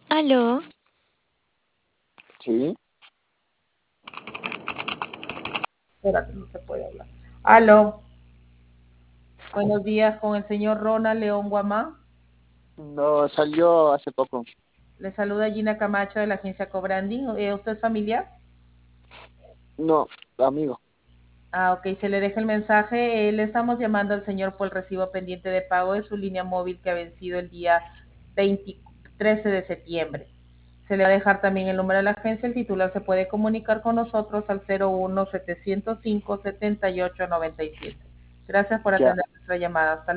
Aló, Sí, Espérate, no se puede hablar. Aló, buenos días con el señor Ronald León Guamá. no salió hace poco. Le saluda Gina Camacho de la agencia Cobranding. ¿Usted es familiar? No, amigo. Ah, ok, se le deja el mensaje. Le estamos llamando al señor por el recibo pendiente de pago de su línea móvil que ha vencido el día 13 de septiembre. Se le va a dejar también el número de la agencia. El titular se puede comunicar con nosotros al 01-705-7897. Gracias por Ya. atender nuestra llamada. Hasta